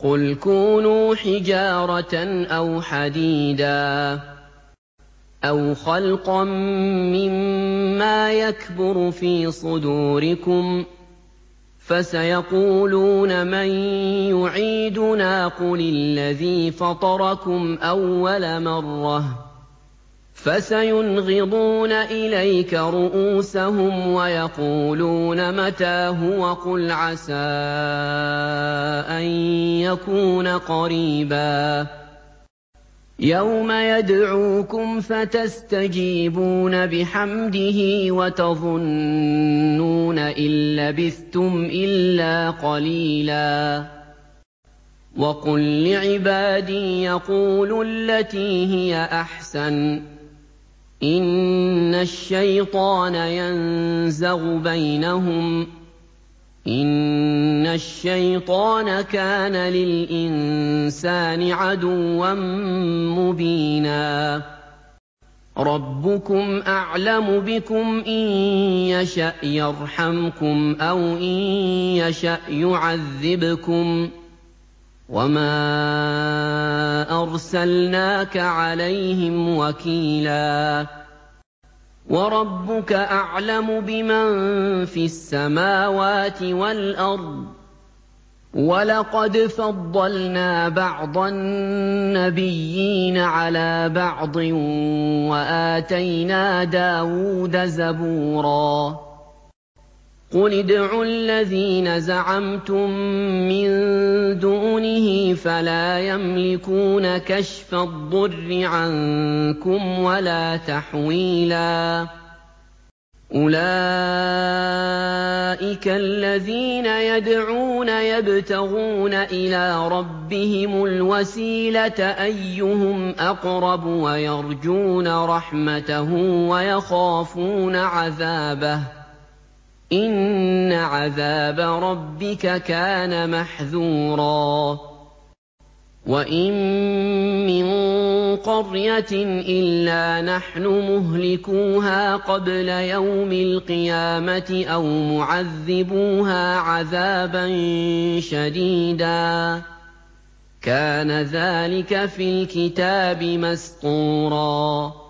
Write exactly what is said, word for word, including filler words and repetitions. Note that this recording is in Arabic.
قُلْ كُونُوا حِجَارَةً أَوْ حَدِيدًا أَوْ خَلْقًا مِّمَّا يَكْبُرُ فِي صُدُورِكُمْ ۚ فَسَيَقُولُونَ مَن يُعِيدُنَا قُلِ الَّذِي فَطَرَكُمْ أَوَّلَ مَرَّةٍ ۚ فَسَيُنْغِضُونَ إِلَيْكَ رُءُوسَهُمْ وَيَقُولُونَ مَتَىٰ هُوَ ۖ قُلْ عَسَىٰ أَن يَكُونَ قَرِيبًا يَوْمَ يَدْعُوكُمْ فَتَسْتَجِيبُونَ بِحَمْدِهِ وَتَظُنُّونَ إِن لَّبِثْتُمْ إِلَّا قَلِيلًا وَقُل لِّعِبَادِي يَقُولُوا الَّتِي هِيَ أَحْسَنُ ۚ إِنَّ الشَّيْطَانَ يَنزَغُ بَيْنَهُمْ ۚ إِنَّ الشَّيْطَانَ كَانَ لِلْإِنسَانِ عَدُوًّا مُّبِينًا رَّبُّكُمْ أَعْلَمُ بِكُمْ ۖ إِن يَشَأْ يَرْحَمْكُمْ أَوْ إِن يَشَأْ يُعَذِّبْكُمْ ۚ وَمَا أَرْسَلْنَاكَ عَلَيْهِمْ وَكِيلًا وَرَبُّكَ أَعْلَمُ بِمَن فِي السَّمَاوَاتِ وَالْأَرْضِ ۗ وَلَقَدْ فَضَّلْنَا بَعْضَ النَّبِيِّينَ عَلَىٰ بَعْضٍ وَآتَيْنَا دَاوُودَ زَبُورًا قُلِ ادْعُوا الَّذِينَ زَعَمْتُم مِّن دُونِهِ فَلَا يَمْلِكُونَ كَشْفَ الضُّرِّ عَنكُمْ وَلَا تَحْوِيلًا أُولَٰئِكَ الَّذِينَ يَدْعُونَ يَبْتَغُونَ إِلَىٰ رَبِّهِمُ الْوَسِيلَةَ أَيُّهُمْ أَقْرَبُ وَيَرْجُونَ رَحْمَتَهُ وَيَخَافُونَ عَذَابَهُ ۚ إِنَّ عَذَابَ رَبِّكَ كَانَ مَحْذُورًا وَإِن مِّن قَرْيَةٍ إِلَّا نَحْنُ مُهْلِكُوهَا قَبْلَ يَوْمِ الْقِيَامَةِ أَوْ مُعَذِّبُوهَا عَذَابًا شَدِيدًا ۚ كَانَ ذَٰلِكَ فِي الْكِتَابِ مَسْطُورًا